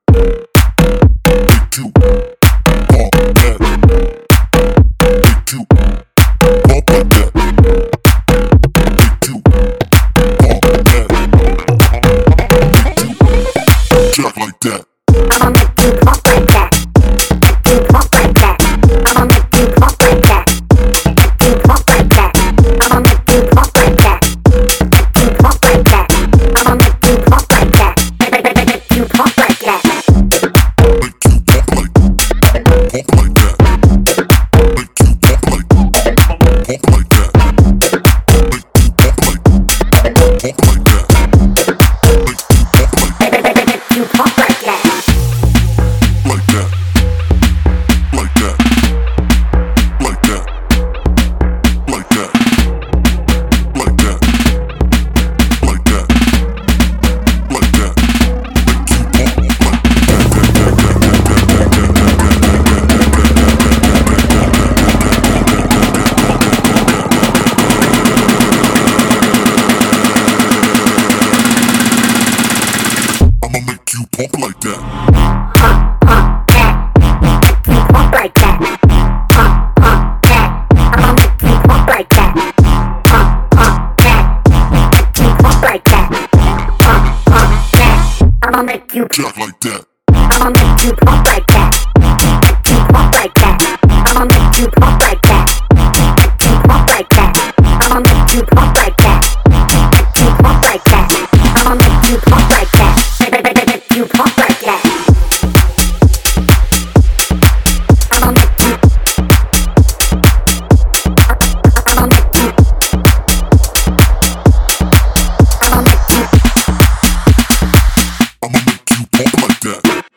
Pump like that. Pump like that. Pump that. I'ma make you pump like that. Pump that. Pump like that. Pump that. I'ma make you jack like that. I'ma make you pump like that. Pump like that. I'ma make you pump like that. Pump like that. I'ma make you pump like that. Pump like that. I'ma make you pump like that. You pump like that. I'ma make you. I'ma make you. I'ma make you pump like that.